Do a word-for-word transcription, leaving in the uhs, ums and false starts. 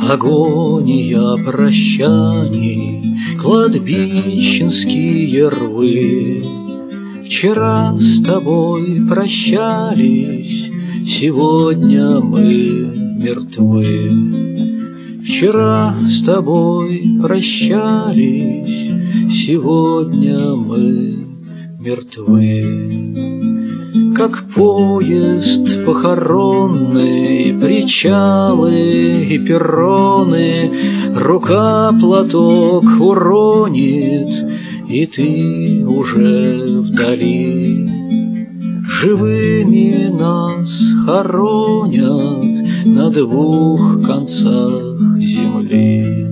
агония прощаний, кладбищенские рвы. Вчера с тобой прощались, сегодня мы мертвы. Вчера с тобой прощались, сегодня мы мертвы. Как поезд похоронный, причалы и перроны, рука платок уронит, и ты уже вдали. Живыми нас хоронят на двух концах земли.